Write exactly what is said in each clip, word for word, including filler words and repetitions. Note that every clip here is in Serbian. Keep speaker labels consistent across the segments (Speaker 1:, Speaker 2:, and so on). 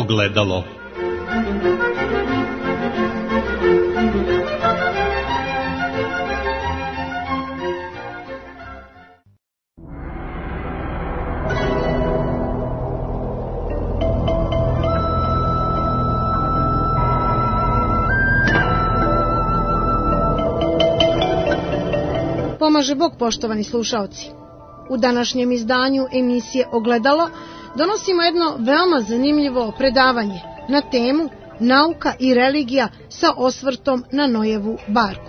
Speaker 1: Ogledalo.
Speaker 2: Pomaže Bog, poštovani slušaoci. U današnjem izdanju emisije Ogledalo donosimo jedno veoma zanimljivo predavanje na temu Nauka i religija sa osvrtom na Nojevu barku.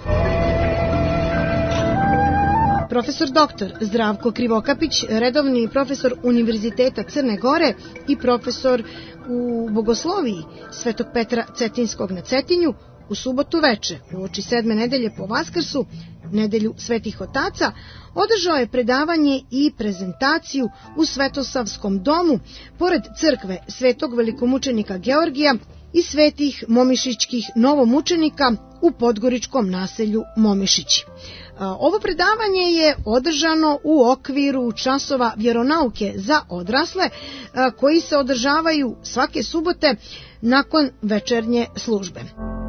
Speaker 2: Profesor doktor Zdravko Krivokapić, redovni profesor Univerziteta Crne Gore i profesor u bogosloviji Svetog Petra Cetinskog na Cetinju, u subotu veče, uoči sedme nedelje po Vaskrsu, nedelju Svetih Otaca, održao je predavanje i prezentaciju u Svetosavskom domu, pored crkve Svetog velikomučenika Georgija i svetih momišićkih novomučenika u podgoričkom naselju Momišići. Ovo predavanje je održano u okviru časova vjeronauke za odrasle, koji se održavaju svake subote nakon večernje službe.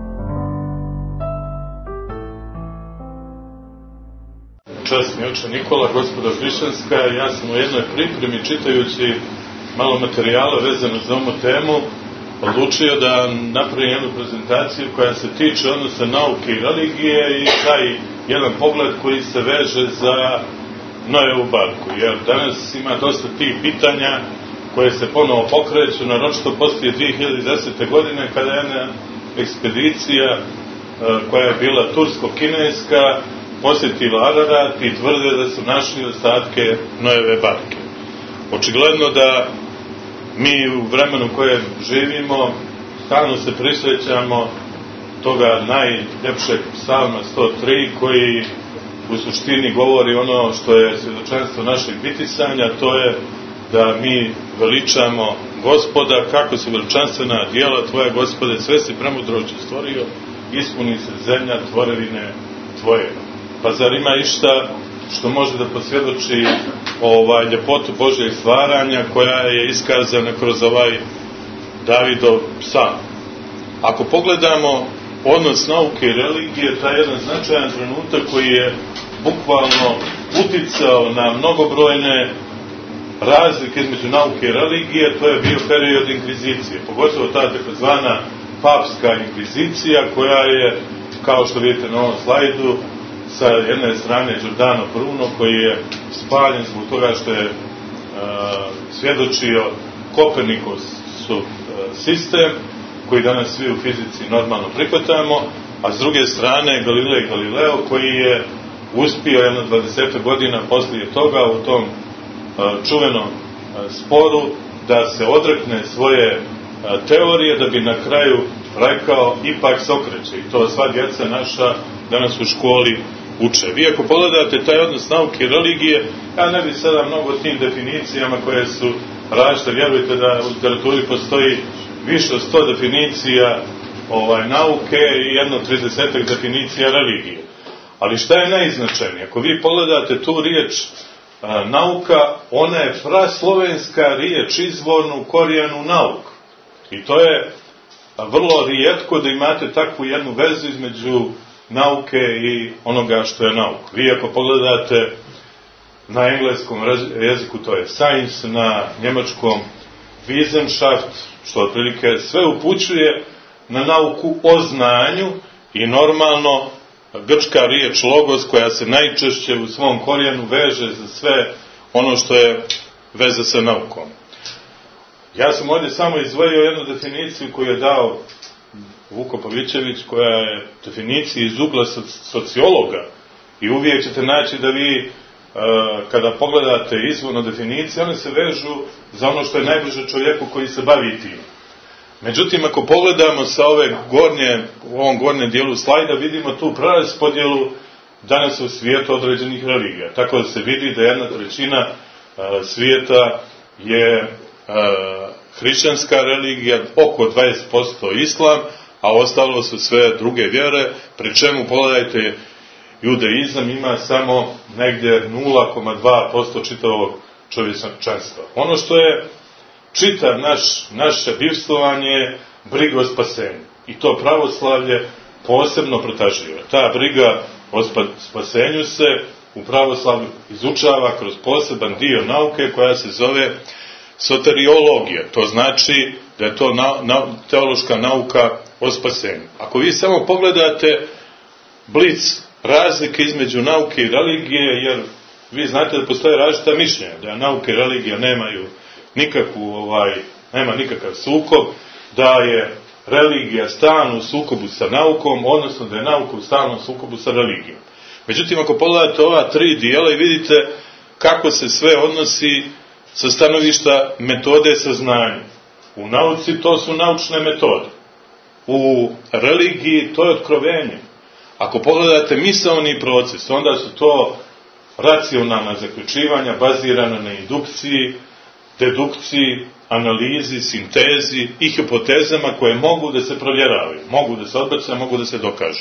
Speaker 3: Časni oče Nikola, gospoda hrišćanska, ja sam u jednoj pripremi, čitajući malo materijala vezano za ovu temu, odlučio da napravim jednu prezentaciju koja se tiče odnosa nauke i religije i taj jedan pogled koji se veže za Nojevu barku. Jer danas ima dosta tih pitanja koje se ponovo pokreću, naročito poslije dvije hiljade desete. godine, kada je jedna ekspedicija koja je bila tursko-kineska posjetila Ararat i tvrde da su našli ostatke Nojeve barke. Očigledno da mi u vremenu u kojem živimo stalno se prisjećamo toga najljepšeg psalma sto tri, koji u suštini govori ono što je svjedočanstvo našeg bitisanja, to je da mi veličamo Gospoda, kako se veličanstvena djela tvoje, Gospode, sve si premudroće stvorio, ispuni se zemlja tvorevine tvoje. Pa zar ima išta što može da posvjedoči ovaj ljepotu Božjeg stvaranja koja je iskazana kroz ovaj Davidov psalm? Ako pogledamo odnos nauke i religije, taj jedan značajan trenutak koji je bukvalno uticao na mnogobrojne razlike između nauke i religije, to je bio period inkvizicije, pogotovo ta takozvana papska inkvizicija, koja je, kao što vidite na ovom slajdu, sa jedne strane Giordano Bruno, koji je spaljen zbog toga što je uh, svjedočio Kopernikus uh, sistem, koji danas svi u fizici normalno prihvatamo, a s druge strane Galilej Galileo, koji je uspio jedno dvadeset godina poslije toga u tom uh, čuvenom uh, sporu da se odrekne svoje uh, teorije, da bi na kraju rekao ipak se okreće. I to sva djeca naša danas u školi uče. Vi ako pogledate taj odnos nauke i religije, ja ne bih sada mnogo o tim definicijama koje su različite. Vjerujte da u literaturi postoji više od sto definicija ovaj, nauke i jedno tridesetak definicija religije. Ali šta je najznačajnije? Ako vi pogledate tu riječ a, nauka, ona je praslovenska riječ izvornu korijenu nauk. I to je a, vrlo rijetko da imate takvu jednu vezu između nauke i onoga što je nauka. Vi ako pogledate na engleskom jeziku, to je science, na njemačkom Wissenschaft, što otprilike sve upućuje na nauku o znanju, i normalno grčka riječ logos, koja se najčešće u svom korijenu veže za sve ono što je veza sa naukom. Ja sam ovdje samo izdvojio jednu definiciju koju je dao Vuko Pavićević, koja je definicija iz ugla sociologa, i uvijek ćete naći da vi kada pogledate izvorno definicije, one se vežu za ono što je najbliže čovjeku koji se bavi tim. Međutim, ako pogledamo sa ove gornje, u ovom gornjem dijelu slajda, vidimo tu preraspodjelu danas u svijetu određenih religija. Tako da se vidi da jedna trećina svijeta je hrišćanska religija, oko dvadeset posto islam, a ostalo su sve druge vjere, pri čemu, pogledajte, judaizam ima samo negdje nula zarez dva posto čitavog čovječanstva. Ono što je čitav naš, naše bivstvovanje briga o spasenju. I to pravoslavlje posebno protaživa. Ta briga o spasenju se u pravoslavlju izučava kroz poseban dio nauke koja se zove soteriologija. To znači da je to na, na, teološka nauka o spasenju. Ako vi samo pogledate blic razlike između nauke i religije, jer vi znate da postoje različita mišljenja, da nauka i religija nemaju nikakvu, ovaj, nema nikakav sukob, da je religija stalno u sukobu sa naukom, odnosno da je nauka u stalnom sukobu sa religijom. Međutim, ako pogledate ova tri dijela i vidite kako se sve odnosi sa stanovišta metode saznanja. U nauci to su naučne metode. U religiji to je otkrovenje. Ako pogledate misaoni proces, onda su to racionalna zaključivanja bazirana na indukciji, dedukciji, analizi, sintezi i hipotezama koje mogu da se provjeravaju, mogu da se odbace, mogu da se dokažu.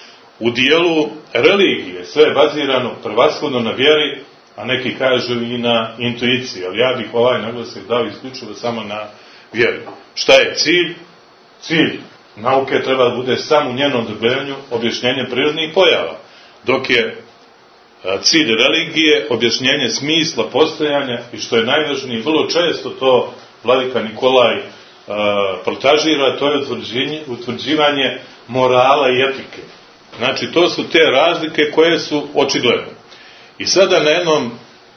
Speaker 3: U dijelu religije sve je bazirano prvashodno na vjeri, a neki kažu i na intuiciji, ali ja bih ovaj naglasak dao isključivo samo na vjeri. Šta je cilj? Cilj nauke treba da bude samo u njenom dobivanju objašnjenje prirodnih pojava, dok je cilj religije objašnjenje smisla postojanja i što je najvažnije, vrlo često to vladika Nikolaj uh, protažira, to je utvrđivanje morala i etike. Znači, to su te razlike koje su očigledne. I sada na jednom,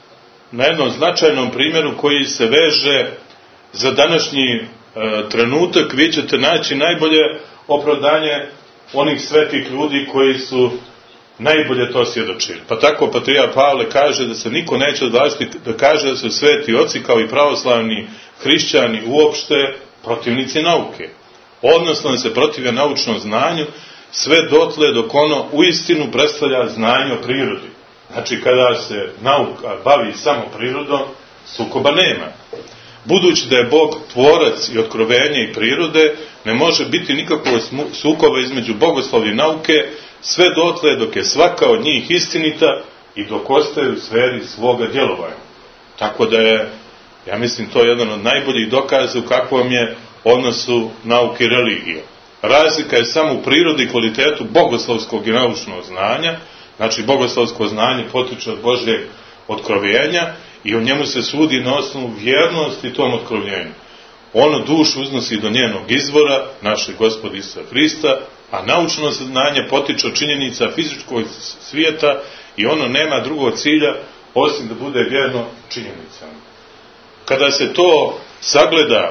Speaker 3: na jednom značajnom primjeru koji se veže za današnji uh, trenutak, vi ćete naći najbolje opravdanje onih svetih ljudi koji su najbolje to svjedočili. Pa tako patrijarh Pavle kaže da se niko neće odvažiti da kaže da su sveti oci kao i pravoslavni hrišćani uopšte protivnici nauke. Odnosno da se protive naučnom znanju sve dotle dok ono uistinu predstavlja znanje o prirodi. Znači kada se nauka bavi samo prirodom, sukoba nema. Budući da je Bog tvorac i otkrovenje i prirode, ne može biti nikakvog sukoba između bogoslovlja i nauke, sve dotle dok je svaka od njih istinita i dok ostaje u sferi svoga djelovanja. Tako da je, ja mislim, to jedan od najboljih dokaza u kakvom je odnosu nauke i religije. Razlika je samo u prirodi i kvalitetu bogoslovskog i naučnog znanja, znači bogoslovsko znanje potiče od Božjeg otkrovenja i o njemu se sudi na osnovu vjernosti tom otkrovljenju. Ono dušu uznosi do njenog izvora, našeg Gospoda Isusa Hrista, a naučno znanje potiče od činjenica fizičkog svijeta i ono nema drugog cilja osim da bude vjerno činjenicama. Kada se to sagleda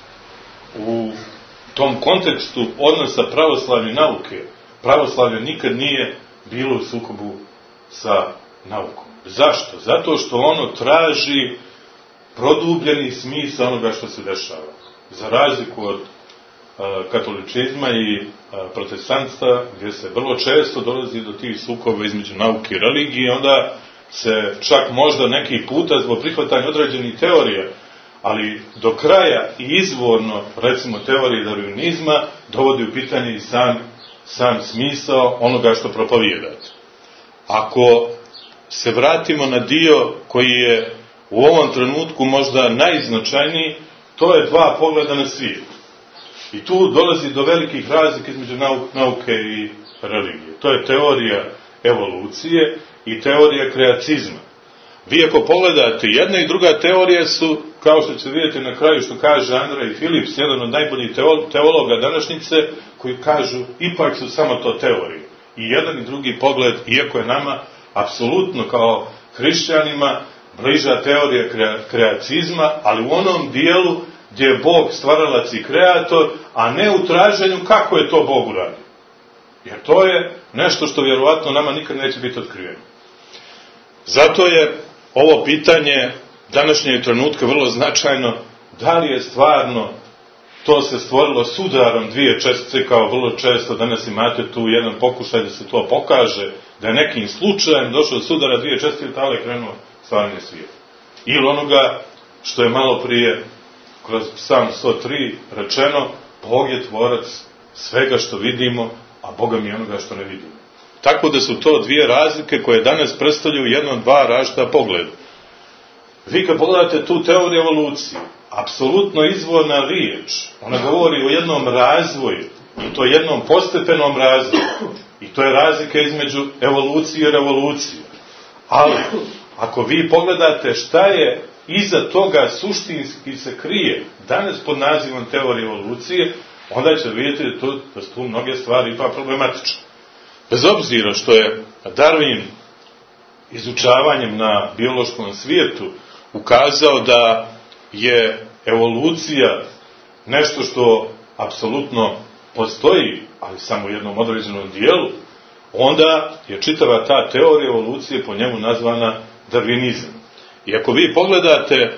Speaker 3: u tom kontekstu odnosa pravoslavlja i nauke, pravoslavlje nikad nije bilo u sukobu sa naukom. Zašto? Zato što ono traži produbljeni smisao onoga što se dešava. Za razliku od a, katoličizma i a, protestantstva, gdje se vrlo često dolazi do tih sukoba između nauke i religije, onda se čak možda neki puta zbog prihvatanja određenih teorija, ali do kraja i izvorno, recimo teorije darvinizma, dovodi u pitanje i sam, sam smisao onoga što propovijedate. Ako se vratimo na dio koji je u ovom trenutku možda najznačajniji, to je dva pogleda na svijet. I tu dolazi do velikih razlika između nauke i religije. To je teorija evolucije i teorija kreacizma. Vi ako pogledate, jedna i druga teorija su, kao što ćete vidjeti na kraju što kaže Andrej Phillips, jedan od najboljih teologa današnjice, koji kažu, ipak su samo to teorije. I jedan i drugi pogled, iako je nama apsolutno kao hrišćanima bliža teorija kreacizma, ali u onom dijelu gdje je Bog stvaralac i kreator, a ne u traženju kako je to Bog uradio. Jer to je nešto što vjerovatno nama nikad neće biti otkriveno. Zato je ovo pitanje današnjeg trenutka vrlo značajno, da li je stvarno to se stvorilo sudarom dvije čestice, kao vrlo često danas imate tu jedan pokušaj da se to pokaže, da je nekim slučajem došlo do sudara dvije čestice i tada je krenuo stvaranje svijeta. Ili onoga što je malo prije kroz Psalm sto tri rečeno, Bog je tvorac svega što vidimo, a Boga mi je onoga što ne vidimo. Tako da su to dvije razlike koje danas predstavljaju jedno dva različita pogleda. Vi kad pogledate tu teoriju evolucije, apsolutno izvorna riječ. Ona govori o jednom razvoju, i to jednom postepenom razvoju. I to je razlika između evolucije i revolucije. Ali, ako vi pogledate šta je iza toga suštinski se krije, danas pod nazivom teorije evolucije, onda ćete vidjeti da, to, da su tu mnoge stvari ipak problematične. Bez obzira što je Darwin izučavanjem na biološkom svijetu ukazao da je evolucija nešto što apsolutno postoji, ali samo u jednom određenom dijelu, onda je čitava ta teorija evolucije po njemu nazvana darvinizam. I ako vi pogledate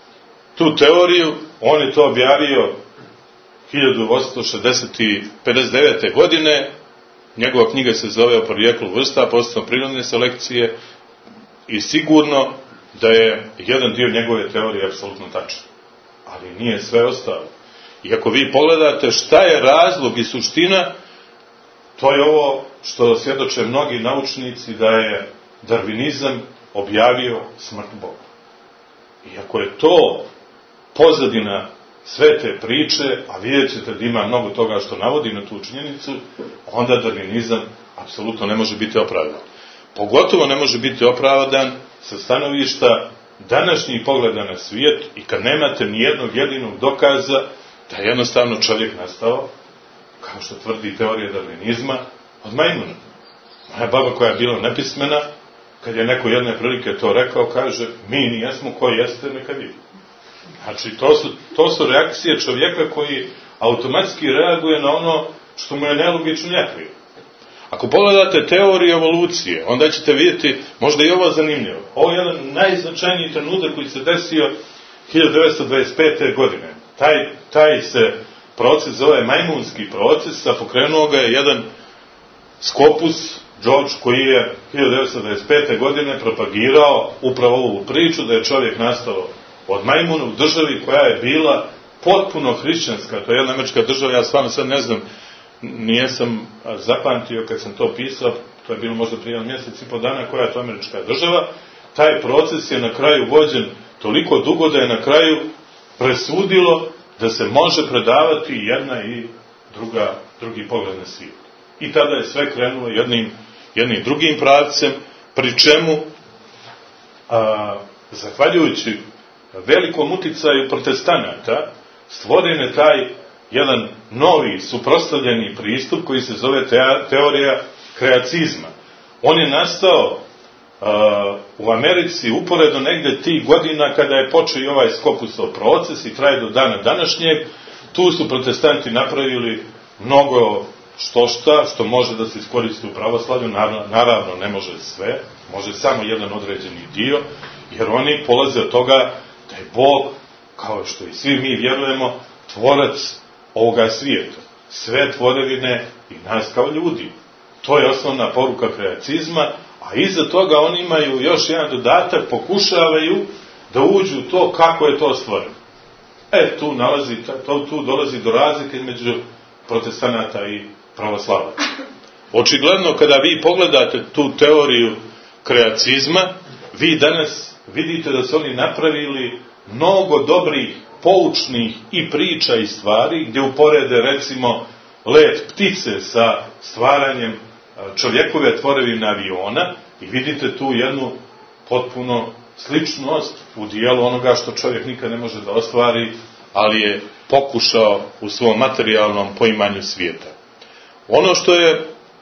Speaker 3: tu teoriju, on je to objavio hiljadu osamsto pedeset devete. godine, njegova knjiga se zove O porijeklu vrsta, posebno prirodne selekcije, i sigurno da je jedan dio njegove teorije apsolutno tačan. Ali nije sve ostalo. I ako vi pogledate šta je razlog i suština, to je ovo što svjedoče mnogi naučnici, da je darvinizam objavio smrt Boga. I ako je to pozadina sve te priče, a vidjet ćete da ima mnogo toga što navodi na tu činjenicu, onda darvinizam apsolutno ne može biti opravdan. Pogotovo ne može biti opravdan sa stanovišta današnjih pogleda na svijet i kad nemate nijednog jedinog dokaza da je jednostavno čovjek nastao, kao što tvrdi teorija darvinizma, od majmuna. Moja baba koja je bila nepismena, kad je neko jedne prilike to rekao, kaže, mi nijesmo koji jeste, neka vidi. Znači, to su, to su reakcije čovjeka koji automatski reaguje na ono što mu je nelogično neprijatno. Ako pogledate teoriju evolucije, onda ćete vidjeti, možda i ovo zanimljivo, ovo je jedan najznačajniji trenutak koji se desio hiljadu devetsto dvadeset pete. godine. Taj, taj se proces zove majmunski proces, a pokrenuo ga je jedan Scopus, George, koji je hiljadu devetsto dvadeset pete. godine propagirao upravo ovu priču da je čovjek nastao od majmuna u državi koja je bila potpuno hrišćanska. To je jedna američka država, ja stvarno sad ne znam, nijesam zapamtio kad sam to pisao, to je bilo možda prije jedan mjesec i po dana, koja je to američka država. Taj proces je na kraju vođen toliko dugo da je na kraju presudilo da se može predavati jedna i druga, drugi pogled na svijet. I tada je sve krenulo jednim, jednim drugim pravcem, pri čemu, a, zahvaljujući velikom uticaju protestanata, stvoren je taj jedan novi, suprotstavljeni pristup koji se zove teorija kreacizma. On je nastao uh, u Americi uporedo negde tih godina kada je počeo i ovaj Scopusov proces i traje do dana današnjeg. Tu su protestanti napravili mnogo što šta, što može da se iskoristi u pravoslavlju, naravno ne može sve, može samo jedan određeni dio, jer oni polaze od toga da je Bog, kao što i svi mi vjerujemo, tvorac ovoga svijeta, sve tvorevine i nas kao ljudi. To je osnovna poruka kreacizma, a iza toga oni imaju još jedan dodatak, pokušavaju da uđu u to kako je to stvoreno. E, tu, nalazi, to, tu dolazi do razlike između protestanata i pravoslavaca. Očigledno, kada vi pogledate tu teoriju kreacizma, vi danas vidite da su oni napravili mnogo dobrih, poučnih i priča i stvari, gdje uporede recimo let ptice sa stvaranjem čovjekove tvorevine aviona i vidite tu jednu potpuno sličnost u dijelu onoga što čovjek nikad ne može da ostvari, ali je pokušao u svom materijalnom poimanju svijeta. Ono što je,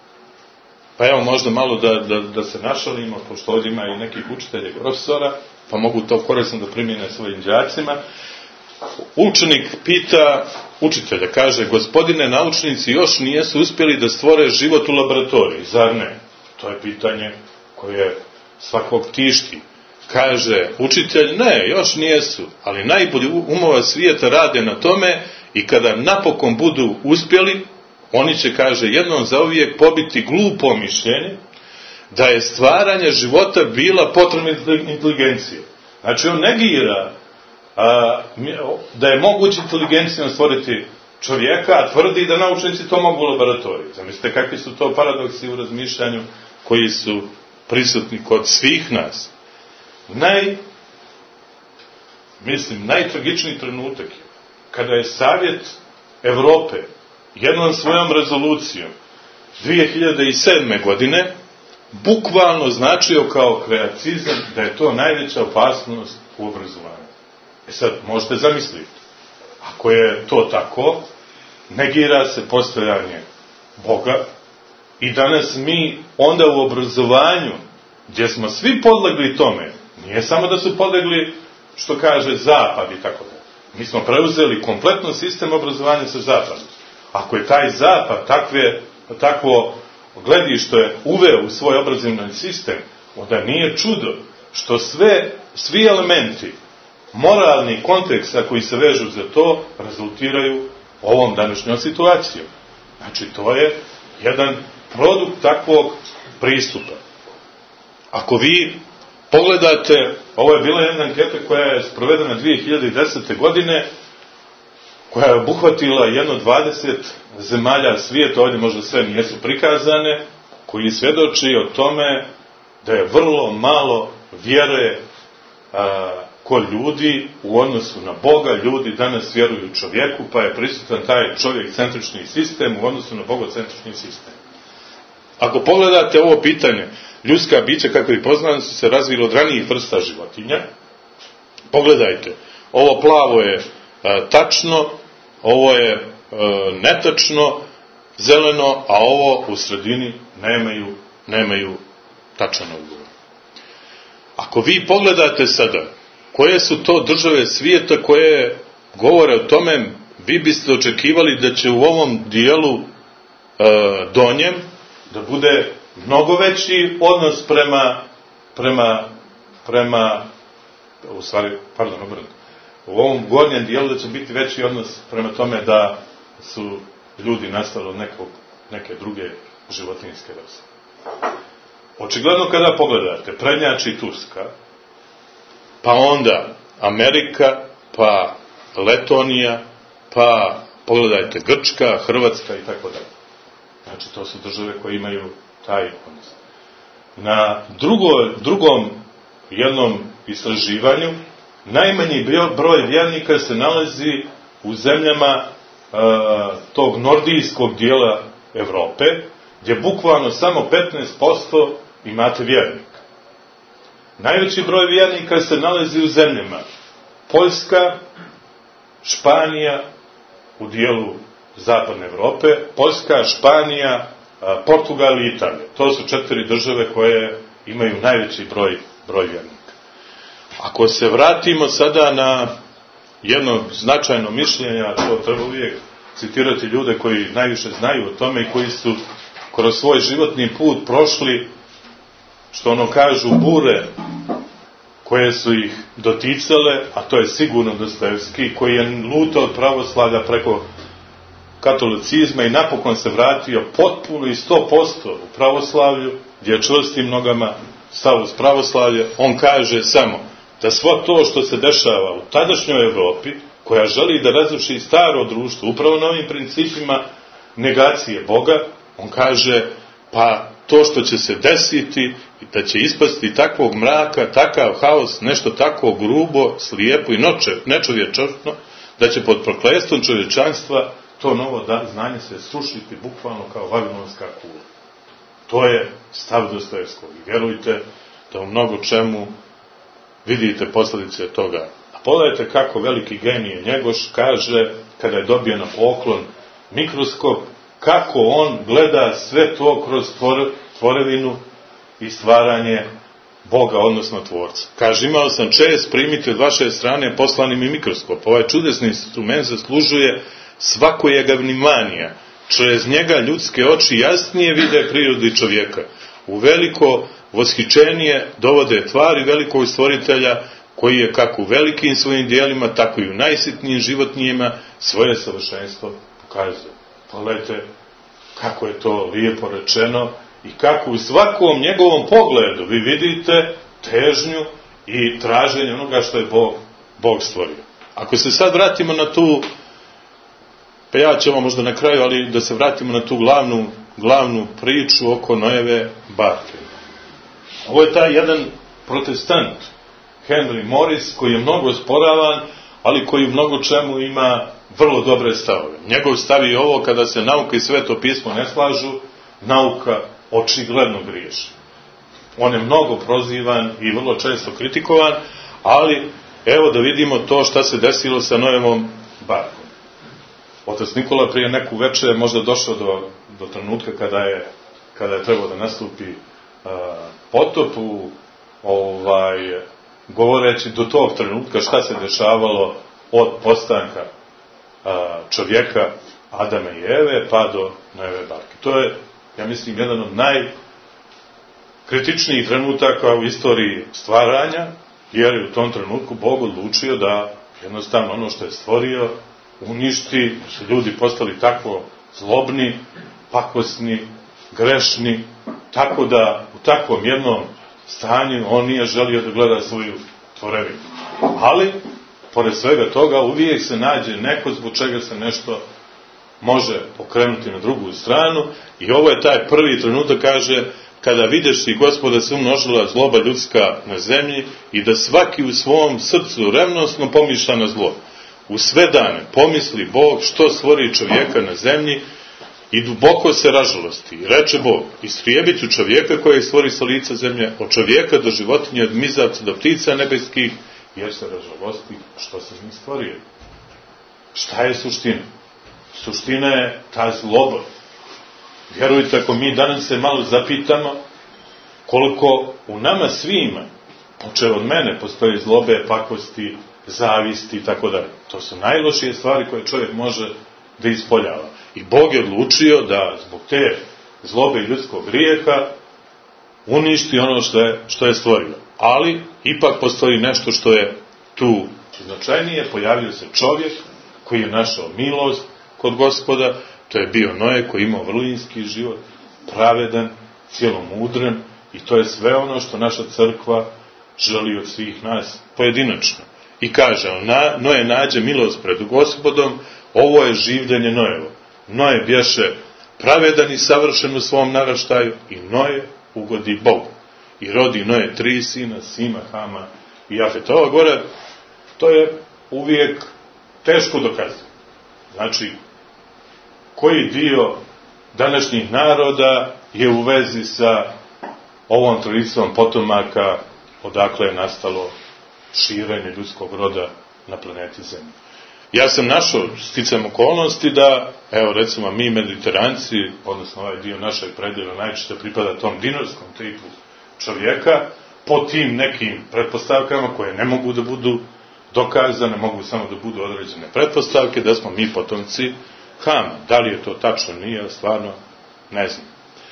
Speaker 3: pa evo možda malo da, da, da se našalimo, pošto ovdje ima i nekih učitelja i profesora, pa mogu to korisno da primjene svojim đacima. Učenik pita učitelja, kaže, gospodine, naučnici još nijesu uspjeli da stvore život u laboratoriji, zar ne? To je pitanje koje svakog tišti. Kaže učitelj, ne, još nijesu, ali najbolji umova svijeta rade na tome i kada napokon budu uspjeli, oni će, kaže, jednom zauvijek pobiti glupo mišljenje da je stvaranje života bila potrebna inteligencija. Znači, on negira a, da je moguće inteligencijom stvoriti čovjeka, a tvrdi da naučnici to mogu u laboratoriji. Zamislite kakvi su to paradoksi u razmišljanju koji su prisutni kod svih nas. Naj, mislim, najtragičniji trenutak je kada je Savjet Evrope jednom svojom rezolucijom dvije hiljade sedme. godine bukvalno značio kao kreacizam da je to najveća opasnost u obrazovanju. E sad, možete zamisliti, ako je to tako, negira se postojanje Boga i danas mi onda u obrazovanju, gdje smo svi podlegli tome, nije samo da su podlegli, što kaže, zapad i tako da. Mi smo preuzeli kompletno sistem obrazovanja sa zapadom. Ako je taj zapad takve, takvo gledište uveo u svoj obrazovni sistem, onda nije čudo što sve, svi elementi moralni konteksta koji se vežu za to rezultiraju ovom današnjom situacijom. Znači, to je jedan produkt takvog pristupa. Ako vi pogledate, ovo je bila jedna anketa koja je sprovedena dvije hiljade desete. godine, koja je obuhvatila jedno dvadeset zemalja svijeta, ovdje možda sve nijesu prikazane, koji svjedoči o tome da je vrlo malo vjere a, kod ljudi u odnosu na Boga. Ljudi danas vjeruju čovjeku, pa je prisutan taj čovjek-centrični sistem u odnosu na bogocentrični sistem. Ako pogledate ovo pitanje, ljudska bića, kako ih poznamo, su se razvili od ranijih vrsta životinja. Pogledajte, ovo plavo je a, tačno, ovo je a, netačno, zeleno, a ovo u sredini nemaju, nemaju tačan odgovor. Ako vi pogledate sada koje su to države svijeta koje govore o tome, vi biste očekivali da će u ovom dijelu e, donjem da bude mnogo veći odnos prema prema prema u stvari, pardon, obrnuto. U ovom gornjem dijelu da će biti veći odnos prema tome da su ljudi nastali od nekog, neke druge životinjske vrste. Očigledno kada pogledate, prednjači Turska, pa onda Amerika, pa Letonija, pa pogledajte Grčka, Hrvatska i tako dalje. Znači, to su države koje imaju taj odnos. Na drugo, drugom jednom istraživanju najmanji broj vjernika se nalazi u zemljama e, tog nordijskog dijela Evrope, gdje bukvalno samo petnaest posto imate vjernika. Najveći broj vjernika se nalazi u zemljama Poljska, Španija, u dijelu zapadne Evrope, Poljska, Španija, Portugal i Italija. To su četiri države koje imaju najveći broj, broj vjernika. Ako se vratimo sada na jedno značajno mišljenje, a to treba uvijek citirati ljude koji najviše znaju o tome i koji su kroz svoj životni put prošli, što ono kažu, bure koje su ih doticale, a to je sigurno Dostojevski, koji je lutao od pravoslavlja preko katolicizma i napokon se vratio potpuno i sto posto u pravoslavlju, gdje je čvrstim nogama stao uz pravoslavlje. On kaže samo da svo to što se dešava u tadašnjoj Evropi, koja želi da razruši staro društvo, upravo na ovim principima negacije Boga, on kaže, pa to što će se desiti, da će ispasti takvog mraka, takav haos, nešto tako grubo, slijepo i nečovječno, da će pod prokletstvom čovječanstva to novo da, znanje se srušiti bukvalno kao vavilonska kula. To je stav Dostojevskog. I vjerujte da u mnogo čemu vidite posljedice toga. A pogledajte kako veliki genije Njegoš kaže, kada je dobio na poklon mikroskop, kako on gleda sve to kroz tvor, tvorevinu i stvaranje Boga, odnosno Tvorca. Kaže, imao sam čest primiti od vaše strane poslani mi mikroskop. Ovaj čudesni instrument zaslužuje svakojega vnimanija. Čez njega ljudske oči jasnije vide prirodi čovjeka. U veliko восхищenije dovode tvari velikog stvoritelja, koji je kako u velikim svojim dijelima, tako i u najsitnijim životnijima svoje savršenstvo pokazuje. Pogledajte kako je to lijepo rečeno i kako u svakom njegovom pogledu vi vidite težnju i traženje onoga što je Bog, Bog stvorio. Ako se sad vratimo na tu, pa ja ćemo možda na kraju, ali da se vratimo na tu glavnu, glavnu priču oko Noeve barke. Ovo je taj jedan protestant Henry Morris, koji je mnogo sporavan, ali koji u mnogo čemu ima vrlo dobre stavove. Njegov stav je ovo: kada se nauka i Sveto pismo ne slažu, nauka očigledno griješi. On je mnogo prozivan i vrlo često kritikovan, ali evo da vidimo to šta se desilo sa Noevom barkom. Otac Nikola prije neku večer je možda došao do, do trenutka kada je, kada je trebao da nastupi uh, potop u, ovaj, govoreći do tog trenutka šta se dešavalo od postanka uh, čovjeka Adama i Eve pa do Noeve barke. To je, ja mislim, jedan od najkritičnijih trenutaka u istoriji stvaranja, jer je u tom trenutku Bog odlučio da jednostavno ono što je stvorio uništi, su ljudi postali tako zlobni, pakosni, grešni, tako da u takvom jednom stanju on nije želio da gleda svoju tvorevinu. Ali, pored svega toga, uvijek se nađe neko zbog čega se nešto može okrenuti na drugu stranu, i ovo je taj prvi trenutak, kaže, kada videš i Gospoda se umnožila zloba ljudska na zemlji i da svaki u svom srcu revnosno pomišlja na zlo. U sve dane pomisli Bog što stvori čovjeka na zemlji i duboko se ražalosti. I reče Bog: istrijebit ću čovjeka kojeg stvori sa lica zemlje, od čovjeka do životinje, od mizavca do ptica nebeskih, jer se ražalosti što se njih stvorio. Šta je suština? Suština je ta zloba. Vjerujte, ako mi danas se malo zapitamo koliko u nama svima, počeo od mene, postoji zlobe, pakosti, zavisti i tako dalje. To su najlošije stvari koje čovjek može da ispoljava. I Bog je odlučio da zbog te zlobe i ljudskog grijeha uništi ono što je, što je stvorio. Ali ipak postoji nešto što je tu značajnije. Pojavio se čovjek koji je našao milost kod Gospoda. To je bio Noe koji je imao vrlinski život, pravedan, cijelomudren, i to je sve ono što naša crkva želi od svih nas pojedinačno. I kaže, Noe nađe milost pred Gospodom, ovo je življenje Noevo. Noe bješe pravedan i savršen u svom naraštaju, i Noe ugodi Bogu. I rodi Noe tri sina, Sima, Hama i Jafeta. Ovo gore, to je uvijek teško dokazati. Znači, koji dio današnjih naroda je u vezi sa ovom tradicijom potomaka odakle je nastalo širenje ljudskog roda na planeti Zemlji. Ja sam našao sticam okolnosti da, evo recimo mi mediteranci, odnosno ovaj dio našeg predjela najčešće pripada tom dinorskom tipu čovjeka, po tim nekim pretpostavkama koje ne mogu da budu dokazane, mogu samo da budu određene pretpostavke, da smo mi potomci Hama. Da li je to tačno, nije, stvarno ne znam.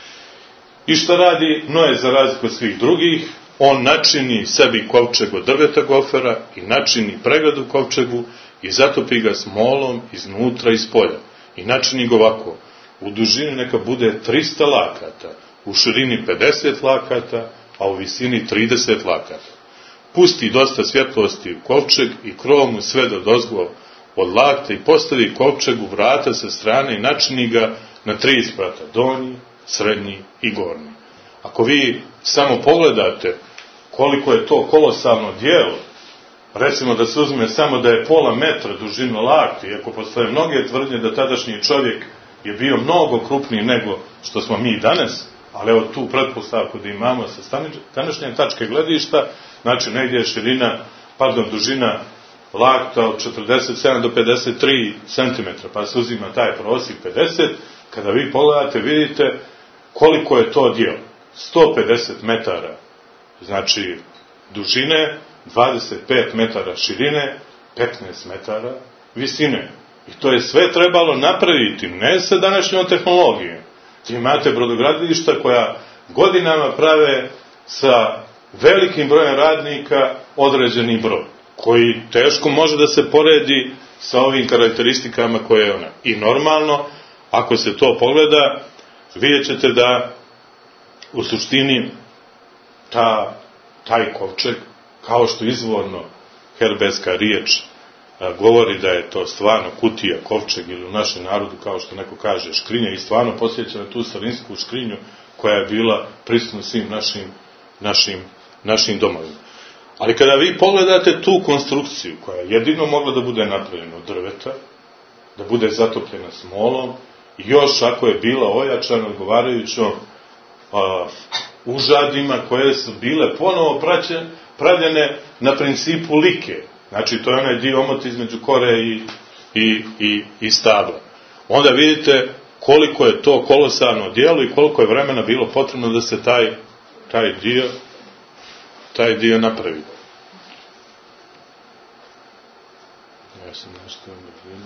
Speaker 3: I šta radi Noe za razliku od svih drugih? On načini sebi kovčeg od drveta gofera i načini pregradu kovčegu i zatopi ga smolom iznutra i spolja. I načini ga ovako: u dužini neka bude trista lakata, u širini pedeset lakata, a u visini trideset lakata. Pusti dosta svjetlosti u kovčeg i krov mu sve do dozgo od lakta i postavi kovčeg u vrata sa strane i načini ga na tri sprata, donji, srednji i gornji. Ako vi samo pogledate koliko je to kolosalno dijelo, recimo da se uzme samo da je pola metra dužina lakta, iako postoje mnoge tvrdnje da tadašnji čovjek je bio mnogo krupniji nego što smo mi danas, ali evo tu pretpostavku da imamo sa današnje tačke gledišta, znači negdje je širina, pardon, dužina lakta od četrdeset sedam do pedeset tri centimetra, pa se uzima taj prosjek pedeset, kada vi pogledate vidite koliko je to dijelo. sto pedeset metara, znači dužine, dvadeset pet metara širine, petnaest metara visine. I to je sve trebalo napraviti, ne sa današnjom tehnologijom. Imate brodogradilišta koja godinama prave sa velikim brojem radnika određeni brod, koji teško može da se poredi sa ovim karakteristikama koje je ona. I normalno, ako se to pogleda, vidjet ćete da u suštini ta, taj kovčeg, kao što izvorno herbeska riječ a, govori da je to stvarno kutija, kovčeg, ili u našem narodu, kao što neko kaže, škrinja, i stvarno posjeća na tu starinsku škrinju koja je bila prisutna svim našim, našim, našim domovima. Ali kada vi pogledate tu konstrukciju, koja je jedino mogla da bude napravljena od drveta, da bude zatopljena smolom, i još ako je bila ojačana odgovarajućom a, užadima koje su bile ponovo praćen, pravljene na principu like. Znači, to je onaj dio omot između kore i, i, i, i stabla. Onda vidite koliko je to kolosalno djelo i koliko je vremena bilo potrebno da se taj, taj dio taj dio napravi. Ja sam nešto vidio.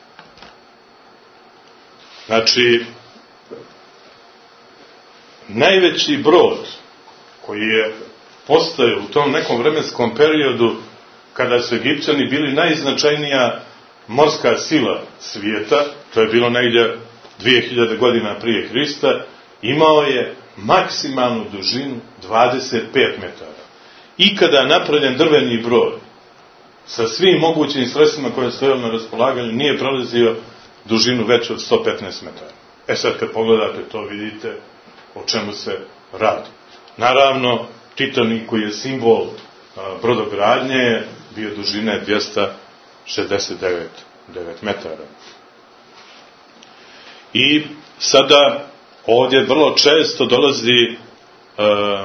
Speaker 3: Znači, najveći brod koji je postojao u tom nekom vremenskom periodu kada su Egipćani bili najznačajnija morska sila svijeta, to je bilo negdje dvije hiljade godina prije Hrista, imao je maksimalnu dužinu dvadeset pet metara. I kada je napravljen drveni brod sa svim mogućim sredstvima koje je stojalo na raspolaganju, nije prelazio dužinu veću od sto petnaest metara. E sad kad pogledate to, vidite o čemu se radi. Naravno, Titanik, koji je simbol a, brodogradnje, bio dužine dvjesto šezdeset devet metara. I sada ovdje vrlo često dolazi a,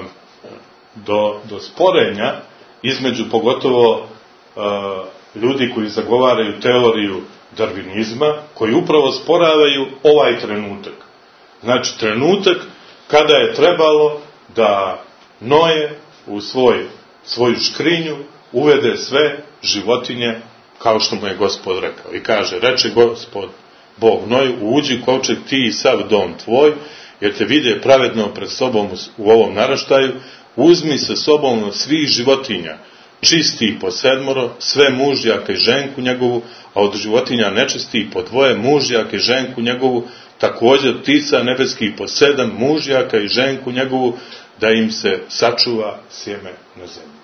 Speaker 3: do, do sporenja između pogotovo a, ljudi koji zagovaraju teoriju darvinizma, koji upravo sporavaju ovaj trenutak. Znači, trenutak kada je trebalo da Noe u svoj, svoju škrinju uvede sve životinje kao što mu je Gospod rekao. I kaže, reče Gospod Bog Noju, uđi u kovčeg ti i sav dom tvoj, jer te vide pravedno pred sobom u ovom naraštaju, uzmi sa sobom svih životinja, čisti po sedmoro, sve mužjaka i ženku njegovu, a od životinja nečisti po dvoje, mužjaka i ženku njegovu, također ptica nebeskih po sedam, mužjaka i ženku njegovu, da im se sačuva sjeme na zemlji.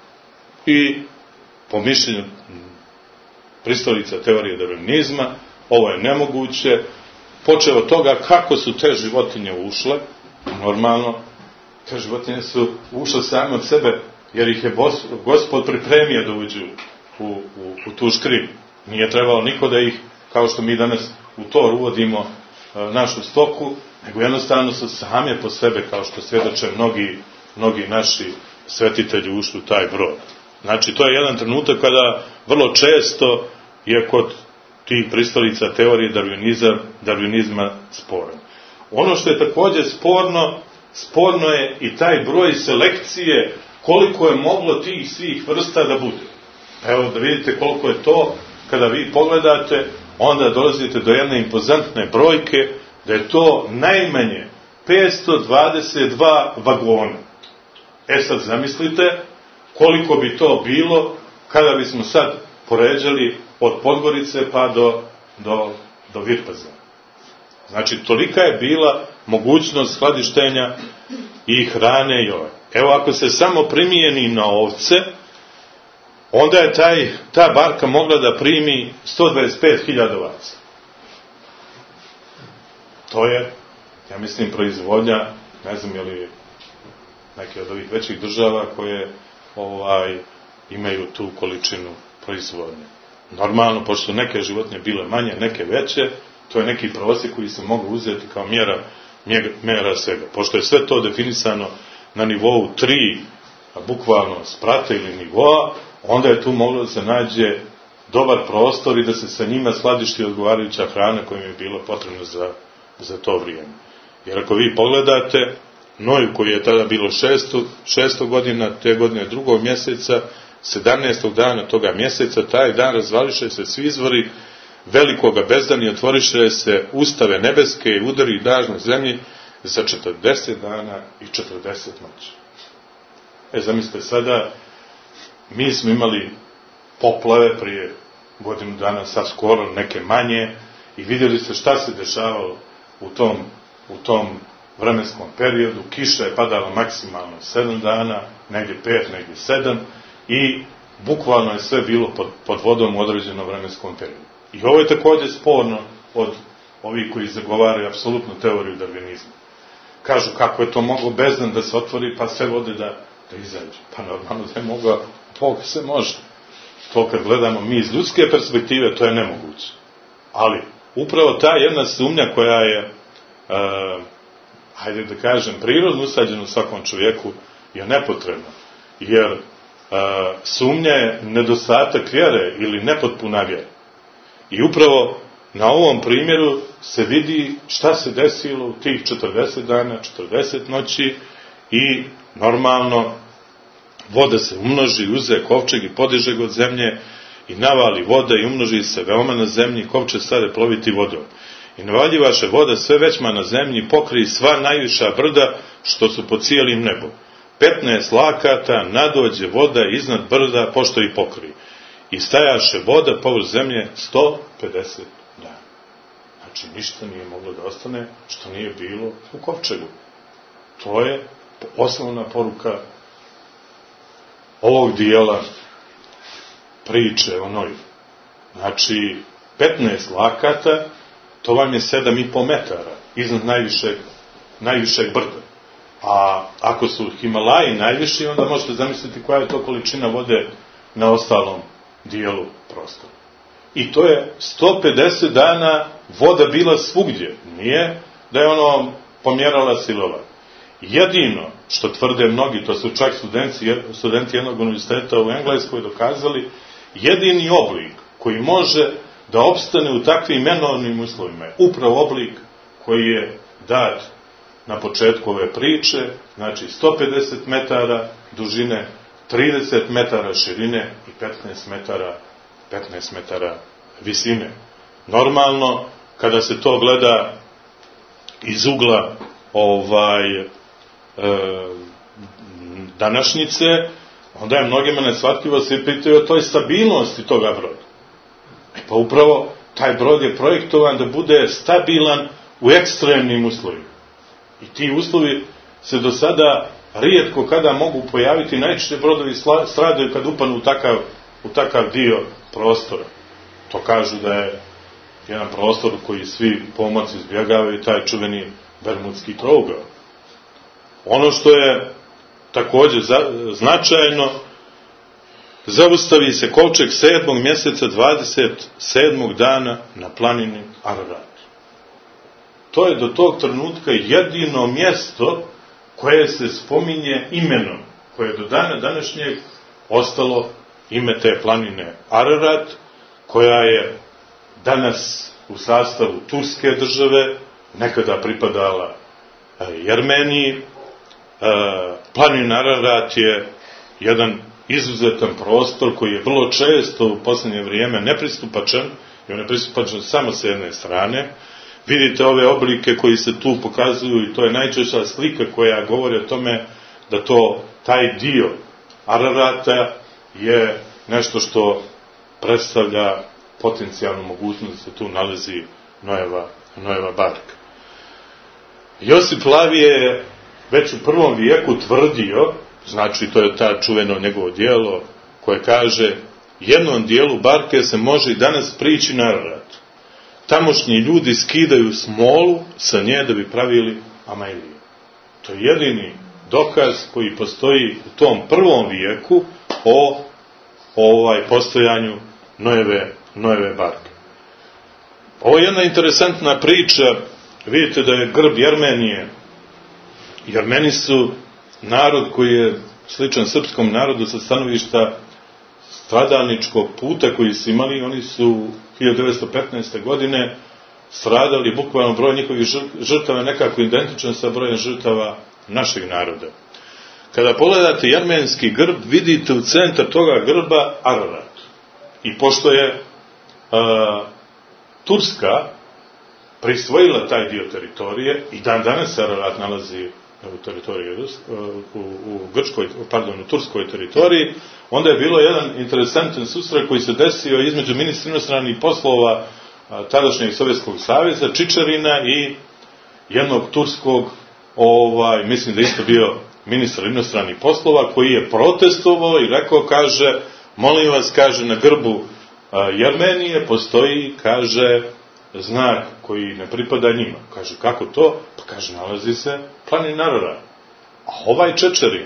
Speaker 3: I po mišljenju pristalica teorije darvinizma, ovo je nemoguće, počeo od toga kako su te životinje ušle. Normalno, te životinje su ušle same od sebe, jer ih je Gospod pripremio da uđu u, u, u tu škrinju. Nije trebalo niko da ih, kao što mi danas u to uvodimo e, našu stoku, nego jednostavno su same po sebe, kao što svjedoče mnogi, mnogi naši svetitelji, ušli u taj brod. Znači, to je jedan trenutak kada vrlo često je kod tih pristalica teorije darvinizma, darvinizma sporan. Ono što je također sporno, sporno je i taj broj selekcije, koliko je moglo tih svih vrsta da bude. Evo da vidite koliko je to, kada vi pogledate, onda dolazite do jedne impozantne brojke, da je to najmanje petsto dvadeset dva vagona. E sad zamislite koliko bi to bilo kada bismo sad poređali od Podgorice pa do, do, do Virpaza. Znači, tolika je bila mogućnost skladištenja i hrane i ove. Evo, ako se samo primijeni na ovce, onda je taj, ta barka mogla da primi sto dvadeset pet hiljada ovaca. To je, ja mislim, proizvodnja, ne znam je li neke od ovih većih država koje ovaj, imaju tu količinu proizvodnje. Normalno, pošto su neke životinje bile manje, neke veće, to je neki prosjek koji se mogu uzeti kao mjera, mjera svega. Pošto je sve to definisano na nivou tri, bukvalno sprata ili nivoa, onda je tu moglo da se nađe dobar prostor i da se sa njima skladišti odgovarajuća hrana koja im je bilo potrebno za, za to vrijeme. Jer ako vi pogledate, Noju koji je tada bilo šesto godina, te godine drugog mjeseca, sedamnaestog dana toga mjeseca, taj dan razvališe se svi izvori velikoga bezdana i otvoriše se ustave nebeske i udari daž na zemlji za četrdeset dana i četrdeset noći. E, zamislite, sada mi smo imali poplave prije godinu dana, sad skoro neke manje, i vidjeli ste šta se dešavalo u tom, u tom vremenskom periodu. Kiša je padala maksimalno sedam dana, negdje pet, negdje sedam, i bukvalno je sve bilo pod, pod vodom u određenom vremenskom periodu. I ovo je također sporno od ovih koji zagovaraju apsolutnu teoriju darvinizma. Kažu kako je to moglo bezdan da se otvori pa sve vode da, da izađe. Pa normalno da je mogao to se može. To kad gledamo mi iz ljudske perspektive, to je nemoguće. Ali, upravo ta jedna sumnja koja je, uh, hajde da kažem, prirodno usađena u svakom čovjeku, je nepotrebna. Jer uh, sumnja je nedostatak vjere ili nepotpuna vjera. I upravo na ovom primjeru se vidi šta se desilo u tih četrdeset dana, četrdeset noći i normalno voda se umnoži, uze kovčeg i podiže ga od zemlje i navali voda i umnoži se veoma na zemlji, kovčeg stade ploviti vodom. I navaljivaše voda sve većma na zemlji, pokrij sva najviša brda što su po cijelim nebom. petnaest lakata nadođe voda iznad brda pošto i pokrij. I stajaše voda povrh zemlje sto pedeset dana. Znači ništa nije moglo da ostane što nije bilo u kovčegu. To je osnovna poruka ovog dijela priče o Noju. Znači, petnaest lakata, to vam je sedam i po metara iznad najvišeg, najvišeg brda. A ako su Himalaji najviši, onda možete zamisliti koja je to količina vode na ostalom dijelu prostora. I to je sto pedeset dana voda bila svugdje. Nije da je ono pomjerala silova. Jedino što tvrde mnogi, to su čak studenti, studenti jednog univerziteta u Engleskoj dokazali, jedini oblik koji može da opstane u takvim enormnim uslovima je upravo oblik koji je dat na početku ove priče, znači sto pedeset metara dužine, trideset metara širine i petnaest metara, petnaest metara visine. Normalno, kada se to gleda iz ugla ovaj, e, današnjice, onda je mnogima neshvatljivo se pitaju o toj stabilnosti toga broda. E pa upravo taj brod je projektovan da bude stabilan u ekstremnim uslovima. I ti uslovi se do sada rijetko kada mogu pojaviti, najčešće brodovi stradaju kad upanu u takav, u takav dio prostora. To kažu da je jedan prostor koji svi pomorci izbjegavaju, taj čuveni Bermudski trougao. Ono što je također značajno, zaustavi se kovčeg sedmog mjeseca dvadeset sedmog dana na planini Ararat. To je do tog trenutka jedino mjesto koje se spominje imenom, koje je do dana današnjeg ostalo ime te planine Ararat, koja je danas u sastavu Turske države, nekada pripadala Jermeniji. Planina Ararat je jedan izuzetan prostor koji je vrlo često u posljednje vrijeme nepristupačan, i on je pristupačan samo s jedne strane. Vidite ove oblike koji se tu pokazuju i to je najčešća slika koja govori o tome da to, taj dio Ararata je nešto što predstavlja potencijalnu mogućnost da se tu nalazi Noeva, Noeva barka. Josip Flavije je već u prvom vijeku tvrdio, znači to je ta čuveno njegovo dijelo koje kaže, jednom dijelu barke se može i danas prići na Ararat. Tamošnji ljudi skidaju smolu sa nje da bi pravili amajliju. To je jedini dokaz koji postoji u tom prvom vijeku o, o ovaj postojanju Noeve, Noeve barke. Ovo je jedna interesantna priča. Vidite da je grb Jermenije. Jermeni su narod koji je sličan srpskom narodu sa stanovišta stradalničkog puta koji su imali. Oni su hiljadu devetsto petnaeste. godine stradali, bukvalno broj njihovih žrtava nekako identičan sa brojem žrtava našeg naroda. Kada pogledate jermenski grb, vidite u centar toga grba Ararat. I pošto je a, Turska prisvojila taj dio teritorije i dan danas se Ararat nalazi u teritoriji u, u Grčkoj, pardon, u Turskoj teritoriji, onda je bilo jedan interesantan susret koji se desio između ministra inostranih poslova a, tadašnjeg Sovjetskog saveza, Čičerina, i jednog turskog, ovaj, mislim da isto bio ministar inostranih poslova, koji je protestovao i rekao, kaže, molim vas, kaže, na grbu a, Jermenije postoji, kaže, znak koji ne pripada njima. Kaže, kako to? Pa kaže, nalazi se planina Ararat. A ovaj Čečerin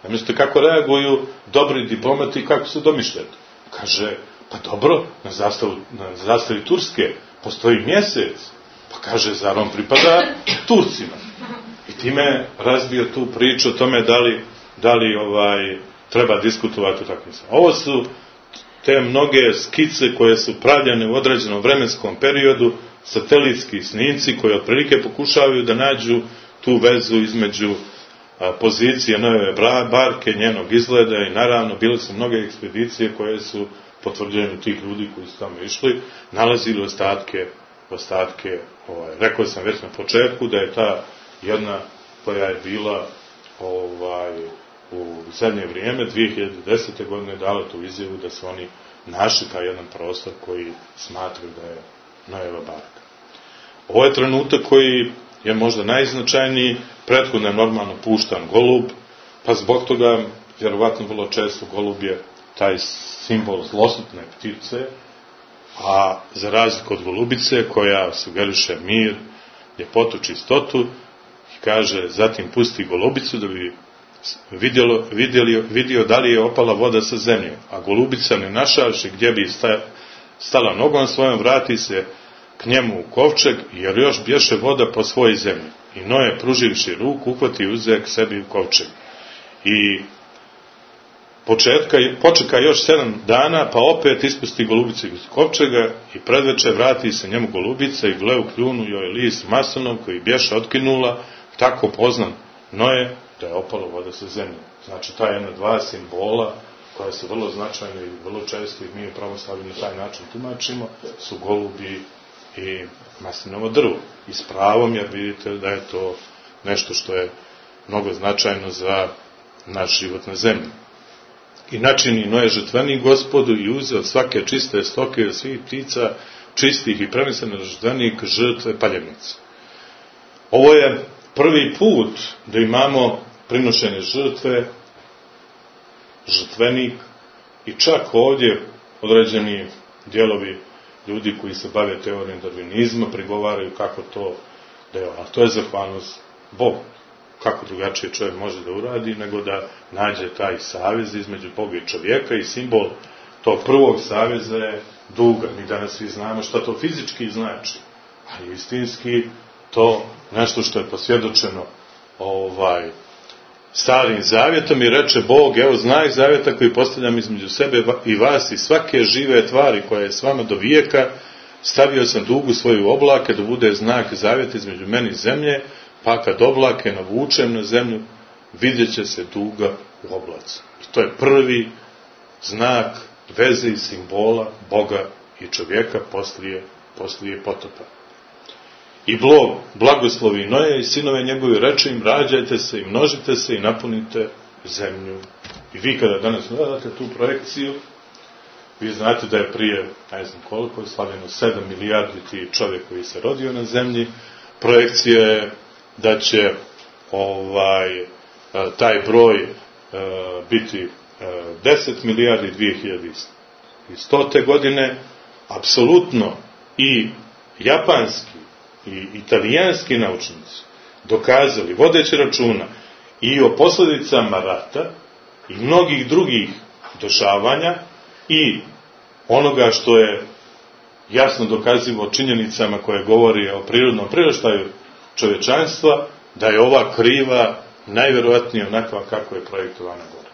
Speaker 3: A mislite kako reaguju dobri diplomati i kako se domišljaju? Kaže, pa dobro, na zastavu, na zastavi Turske postoji mjesec. Pa kaže, zar on pripada Turcima? I time razbio tu priču o tome da li, da li ovaj, treba diskutovati o takvim stvarima. Ovo su te mnoge skice koje su pravljene u određenom vremenskom periodu, satelitski snimci koji otprilike pokušavaju da nađu tu vezu između a, pozicije nove barke, njenog izgleda i naravno bile su mnoge ekspedicije koje su potvrđene tih ljudi koji su tamo išli, nalazili ostatke, ostatke ovaj, rekao sam već na početku da je ta jedna koja je bila ovaj, u zadnje vrijeme, dvije hiljade desete. godine dala tu izjavu da su oni našli taj jedan prostor koji smatraju da je Noeva barka. Ovo je trenutak koji je možda najznačajniji, prethodno je normalno puštan golub, pa zbog toga, vjerovatno vrlo često golub je taj simbol zlosutne ptice, a za razliku od golubice koja sugeriše mir, ljepotu, čistotu, i kaže, zatim pusti golubicu da bi vidjelo, vidjeli, vidio da li je opala voda sa zemlje, a golubica ne našavši gdje bi stala nogom svojom, vrati se k njemu u kovčeg, jer još bješe voda po svojoj zemlji. I Noe, pruživši ruku, uhvati i uze k sebi u kovčeg. I početka, počeka još sedam dana, pa opet ispusti golubicu iz kovčega i predveče vrati se njemu golubica i gle u kljunu joj list masonov koji bješe otkinula, tako poznan Noe da je opala voda sa zemlje. Znači, ta jedna dva simbola koja su vrlo značajna i vrlo često i mi u pravoslavlju na taj način tumačimo, su golubi i maslinovo drvo. I s pravom, jer vidite da je to nešto što je mnogo značajno za naš život na zemlji. I načini Noe žrtveni Gospodu i uze od svake čiste stoke i od svih ptica čistih i prenesene žrtvenik žrtve paljenice. Ovo je prvi put da imamo prinošene žrtve, žrtvenik, i čak ovdje određeni dijelovi ljudi koji se bave teorijom darvinizma prigovaraju kako to da je, a to je zahvalnost Bogu. Kako drugačije čovjek može da uradi nego da nađe taj savez između Boga i čovjeka, i simbol tog prvog saveza je duga. Mi danas svi znamo šta to fizički znači, ali istinski to nešto što je posvjedočeno ovaj, Starim zavjetom, i reče Bog, evo znak zavjeta koji postavljam između sebe i vas i svake žive tvari koja je s vama do vijeka, stavio sam dugu svoju oblake da bude znak zavjeta između meni i zemlje, pa kad oblake navučem na zemlju, vidjet će se duga u oblacu. I to je prvi znak veze i simbola Boga i čovjeka poslije, poslije potopa. I Bog blagoslovi Noe i sinove njegovi, reče im, rađajte se i množite se i napunite zemlju. I vi kada danas gledate tu projekciju, vi znate da je prije, ne znam koliko, je slavljeno sedam milijardi ti čovjek koji se rodio na zemlji. Projekcija je da će ovaj, taj broj biti deset milijardi dvije hiljade stote. godine. Apsolutno i japanski i italijanski naučnici dokazali, vodeći računa i o posljedicama rata i mnogih drugih dešavanja i onoga što je jasno dokazivo činjenicama koje govori o prirodnom priraštaju čovječanstva, da je ova kriva najvjerojatnije onakva kako je projektovana gore.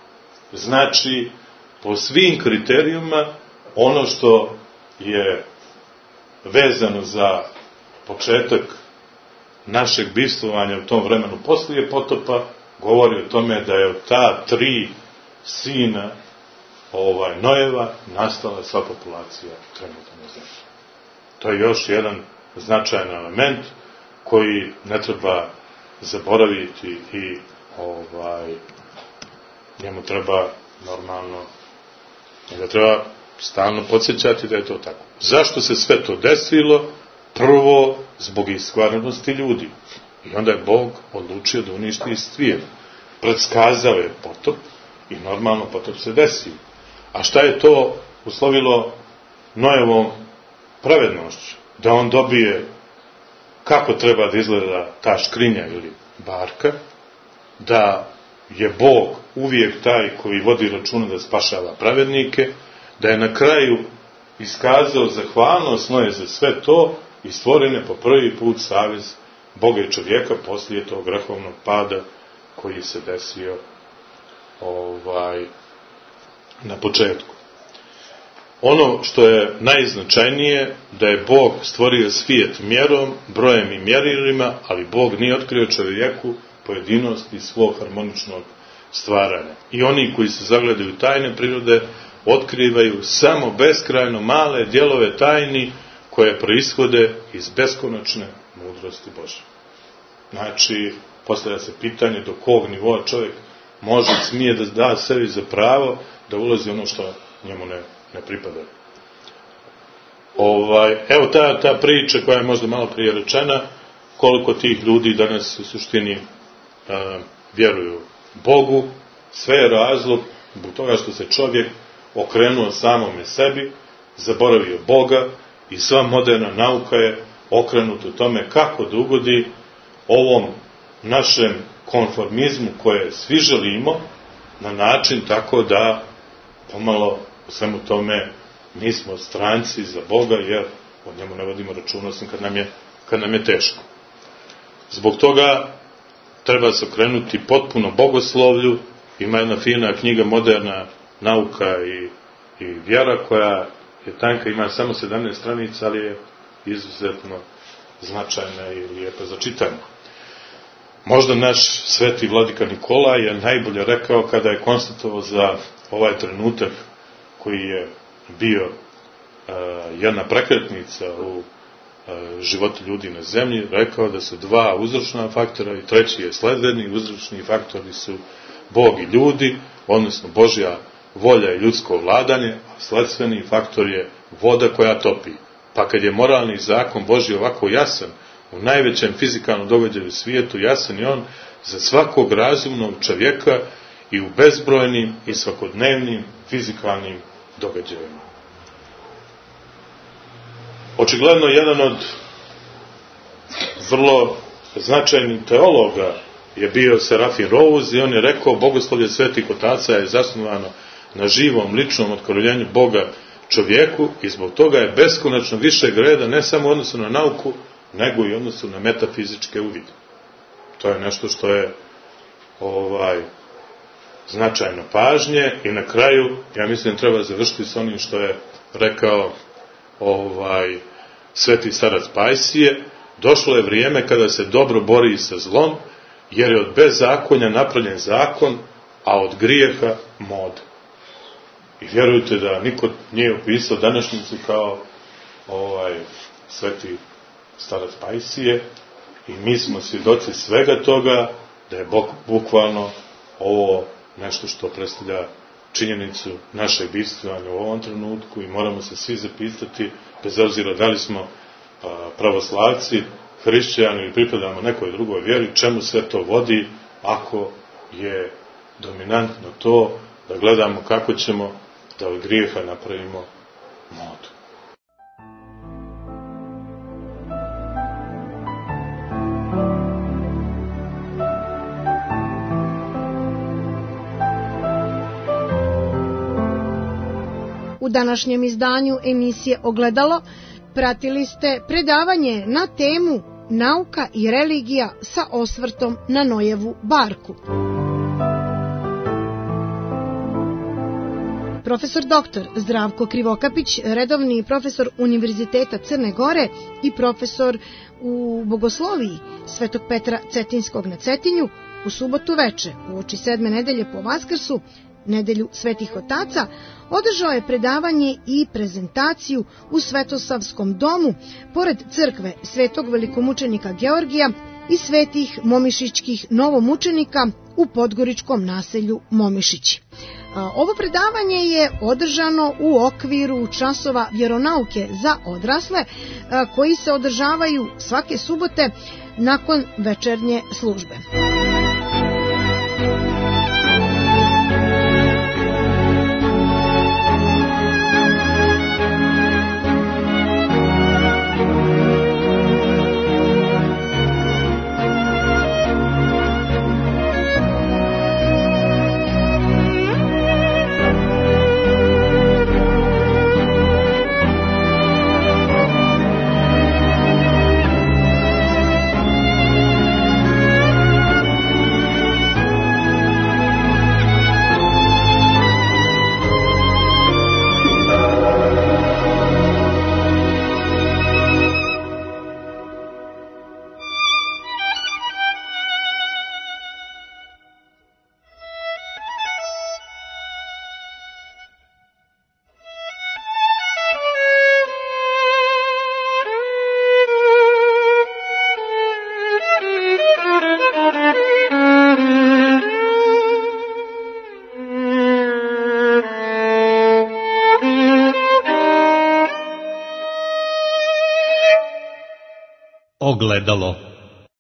Speaker 3: Znači, po svim kriterijuma, ono što je vezano za početak našeg bivstvovanja u tom vremenu poslije potopa, govori o tome da je od ta tri sina ovaj, Noeva nastala sva populacija trenutno na zemlji. To je još jedan značajan element koji ne treba zaboraviti i ovaj, njemu treba normalno, njega treba stalno podsjećati da je to tako. Zašto se sve to desilo? Prvo, zbog iskvarenosti ljudi. I onda je Bog odlučio da uništi svijet. Predskazao je potop i normalno potop se desio. A šta je to uslovilo Noevom pravednošću? Da on dobije kako treba da izgleda ta škrinja ili barka, da je Bog uvijek taj koji vodi računa da spašava pravednike, da je na kraju iskazao zahvalnost Noe za sve to i stvoren je po prvi put savez Boga i čovjeka poslije tog grehovnog pada koji se desio ovaj, na početku. Ono što je najznačajnije, da je Bog stvorio svijet mjerom, brojem i mjerilima, ali Bog nije otkrio čovjeku pojedinosti svog harmoničnog stvaranja. I oni koji se zagledaju tajne prirode, otkrivaju samo beskrajno male dijelove tajni koje proishode iz beskonačne mudrosti Božje. Znači, postavlja se pitanje do kog nivoa čovjek može, smije da da sebi za pravo da ulazi ono što njemu ne, ne pripada. Ovaj, evo ta, ta priča koja je možda malo prije rečena, koliko tih ljudi danas u suštini a, vjeruju Bogu, sve je razlog zbog toga što se čovjek okrenuo samome sebi, zaboravio Boga i sva moderna nauka je okrenuta u tome kako da ugodi ovom našem konformizmu koje svi želimo na način tako da pomalo u svemu tome nismo stranci za Boga jer od njemu ne vodimo računa osim kad nam je, kad nam je teško. Zbog toga treba se okrenuti potpuno bogoslovlju. Ima jedna fina knjiga Moderna nauka i, i vjera koja je tanka, ima samo sedamnaest stranica, ali je izuzetno značajna i lijepa za čitanje. Možda naš sveti vladika Nikola je najbolje rekao kada je konstatovao za ovaj trenutak koji je bio uh, jedna prekretnica u uh, životu ljudi na zemlji, rekao da su dva uzročna faktora i treći je sledbeni. Uzročni faktori su Bog i ljudi, odnosno Božja volja i ljudsko vladanje, a sledstveni faktor je voda koja topi. Pa kad je moralni zakon Božji ovako jasan, u najvećem fizikalnom događaju u svijetu, jasan je on za svakog razumnog čovjeka i u bezbrojnim i svakodnevnim fizikalnim događajima. Očigledno jedan od vrlo značajnih teologa je bio Serafin Rouz i on je rekao: bogoslovlje svetih otaca je zasnovano na živom, ličnom otkrovljenju Boga čovjeku i zbog toga je beskonačno višeg reda ne samo u odnosu na nauku, nego i u odnosu na metafizičke uvide. To je nešto što je ovaj značajno pažnje i na kraju, ja mislim, treba završiti s onim što je rekao ovaj sveti starac Pajsije: došlo je vrijeme kada se dobro bori sa zlom, jer je od bezakonja napravljen zakon, a od grijeha mod. I vjerujte da niko nije opisao današnjicu kao ovaj sveti starac Pajsije i mi smo svjedoci svega toga da je Bog bukvalno ovo nešto što predstavlja činjenicu našeg bivstvovanja u ovom trenutku i moramo se svi zapitati, bez obzira da li smo a, pravoslavci, hrišćani ili pripadamo nekoj drugoj vjeri, čemu sve to vodi ako je dominantno to da gledamo kako ćemo da od grijeha napravimo modu.
Speaker 2: U današnjem izdanju emisije Ogledalo pratili ste predavanje na temu Nauka i religija sa osvrtom na Nojevu barku. Profesor doktor Zdravko Krivokapić, redovni profesor Univerziteta Crne Gore i profesor u bogosloviji Svetog Petra Cetinskog na Cetinju, u subotu veče, uoči sedme nedelje po Vaskrsu, nedelju Svetih Otaca, održao je predavanje i prezentaciju u Svetosavskom domu, pored crkve Svetog velikomučenika Georgija i svetih momišićkih novomučenika u podgoričkom naselju Momišići. Ovo predavanje je održano u okviru časova vjeronauke za odrasle, koji se održavaju svake subote nakon večernje službe.
Speaker 1: ogledalo